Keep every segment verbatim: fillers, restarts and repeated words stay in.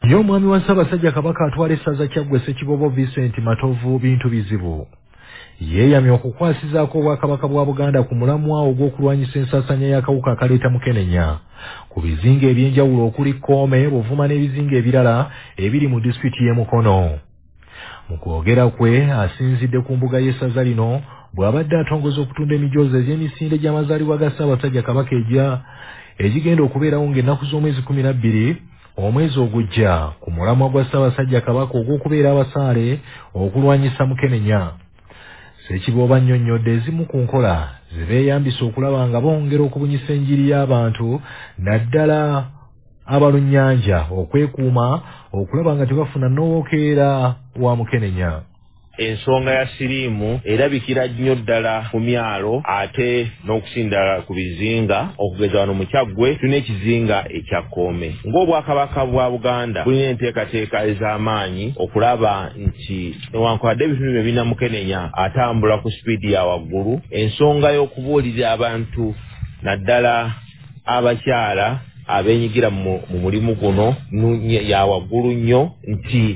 y'omwami wa Ssaabasajja Kabaka atwala essaza Kyaggwe Ssekibobo Vincent Matovu bintu bizibu. Yeeyamye okukwasizaako obwakabaka bwa Buganda ku mulamwa ogw'okulwanyisa ensaasaanya y'akawuka akaleeta mukenenya ku bizinga eby'enjawulo okuli Kome, Buvuma n'ebizinga ebirala ebiri mu disitulikiti y'e Mukono. Mu kwogera kwe asinzidde ku mbuga y'essaza lino bw'abadde atongoza okutunda emijoozi egy'emisinde gy'amazaalibwa ga Ssaabasajja Kabaka ejja egigenda okubeerawo ng'ennaku z'omwezi kumi na bbiri omwezi ogujja ku mulamwa gwa Ssaabasajja Kabaka ogw'okubeera abasaale okulwanyisa mukenenya. Ssekiboobo annyonnyodde ezimu ku nkola ze beeyambisa okulaba nga bongera okubunyisa enjiri y'abantu naddala abalunnyanja okwekuuma okulaba nga tebafuna n'owokeera wa mukenenya. Ensonga ya siriimu erabikira nnyo ddala ku myalo ate n'okusinda ku bizinga okugeza wano mu Kyaggwe tulina ekizinga ekya Kome. Ng'obwakabaka bwa Buganda bulina enteekateeka ez'amaanyi okulaba nti newankubadde ebitundu bye birina mukenenya atambula ku sipiidi ya waggulu, ensonga y'okubuulira abantu naddala abakyala abeenyigira mu mulimu guno ya waggulu nnyo nti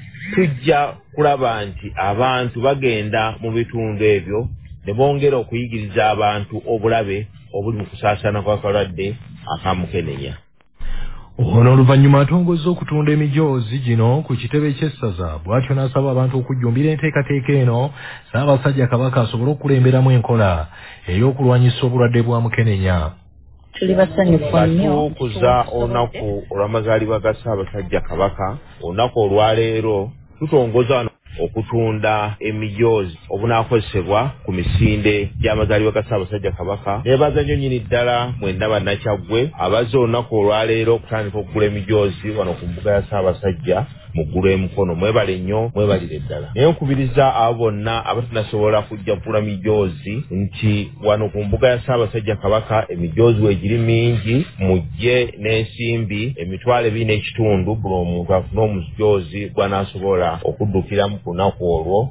tujja kulaba nti abantu bagenda mu bitundu ebyo ne bongera okuyigiriza abantu obulabe obuli mu kusaasaana kw'akalwadde akamukenenya. Ono oluvannyuma atongozza okutunda emijoozi gino ku kitebe ky'essaza bw'atyo n'asaba abantu okujjumbira enteekateeka eno Ssaabasajja Kabaka asobole okukulemberamu enkola ey'okulwanyisa obulwadde bwa mukenenya. Tuli basanyufu nnyo okuza olunaku olw'amazaalibwa ga Ssaabasajja Kabaka. Olunaku olwaleero tutongoza okutunda emijoozi obunaakozesebwa ku misinde gy'amazaalibwa ga Ssaabasajja Kabaka. Neebaza nnyo nnyini ddala mwenda bannakyaggwe abazze olunaku olwaleero okutandika okugula emijoozi wano ku mbuga ya Ssaabasajja mu ggulu e Mukono. Mwebale nnyo, mwebalire ddala. Naye nkubiriza abo bonna abatanasobola kujja kugula mijoozi nti wano ku mbuga ya Ssaabasajja Kabaka emijoozi weegiri mingi, mujje n'ensimbi emitwalo ebiri n'ekitundu buli omuntu afune omujoozi gw'anaasobola okuddukiramu ku lunaku olwo.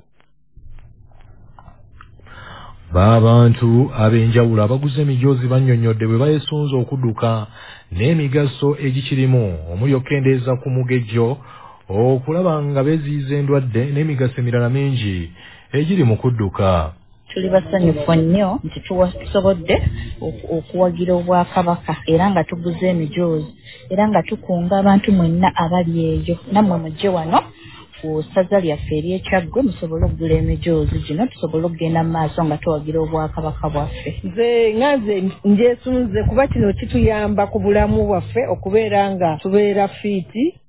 B'abantu ab'enjawulo abaguze emijoozi bannyonnyodde bwe bayesunze okudduka n'emigaso egikirimu omuli okukendeeza ku mugejjo okulaba nga beeziyiza endwadde n'emigaso emirala mingi egiri mu kudduka. Tuli basanyufu nnyo nti tusobodde okuwagira Obwakabaka era nga tuguze emijoozi era nga tukunga abantu mwenna abali eyo nammwe mujje wano ku ssaza lyaffe ery'e Kyaggwe musobole okugula emijoozi gino tusobole okugenda mu maaso nga tuwagira Obwakabaka bwaffe. Nze nganze njesunze kuba kino kituyamba ku bulamu bwaffe okubeera nga tubeera fiiti